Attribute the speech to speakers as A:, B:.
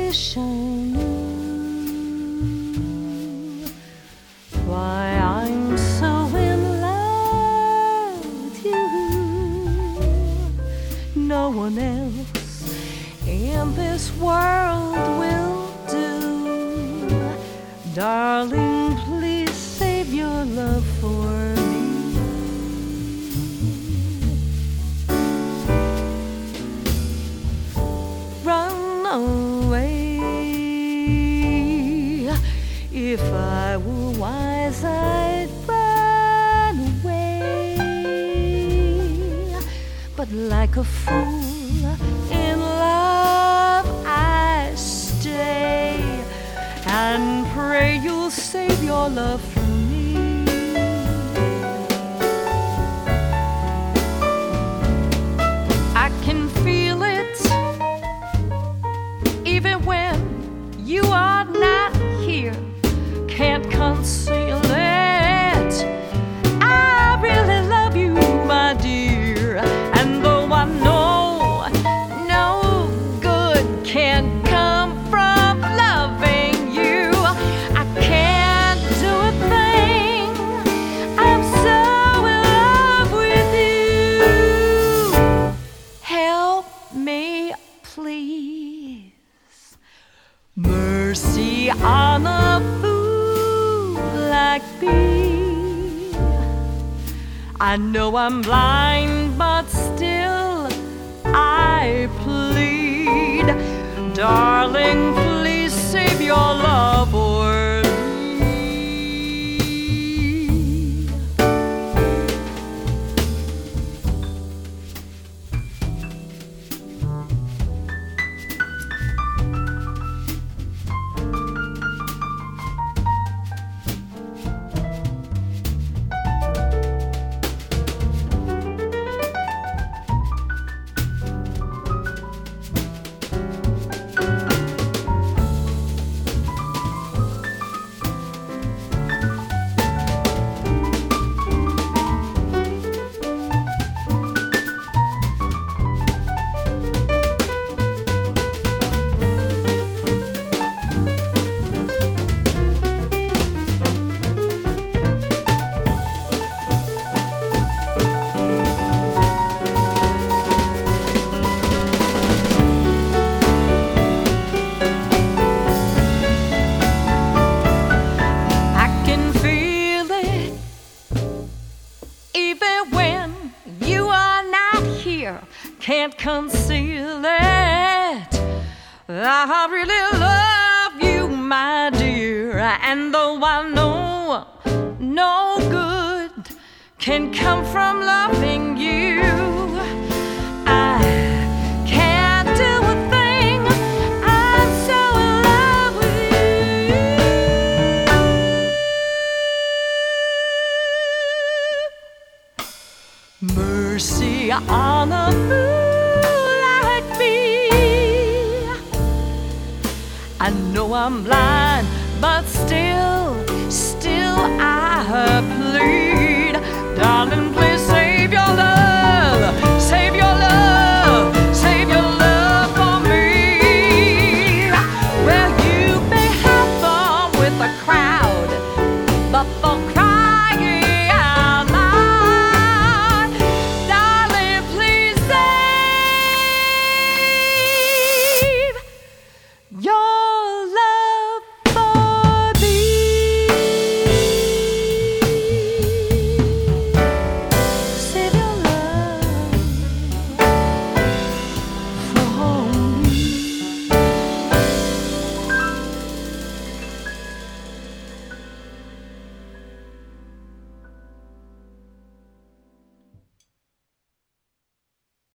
A: wish I knew why I'm so in love with you. No one else in this world will do. Darling, please save your love for me. Run away. If I were wise, I'd run away. But like a fool in love, I stay and pray you'll save your love for me. I can feel it even when you are not here. Can't conceal it. I really love you, my dear. And though I know no good can come from loving you, I can't do a thing. I'm so in love with you. Help me, please. Mercy on a fool like me. I know I'm blind, but still I plead. Darling, please save your love for me. Can't conceal it. I really love you, my dear. And though I know no good can come from loving you, I can't do a thing. I'm so in love with you. Mercy on a fool like me. I know I'm blind, but still I plead.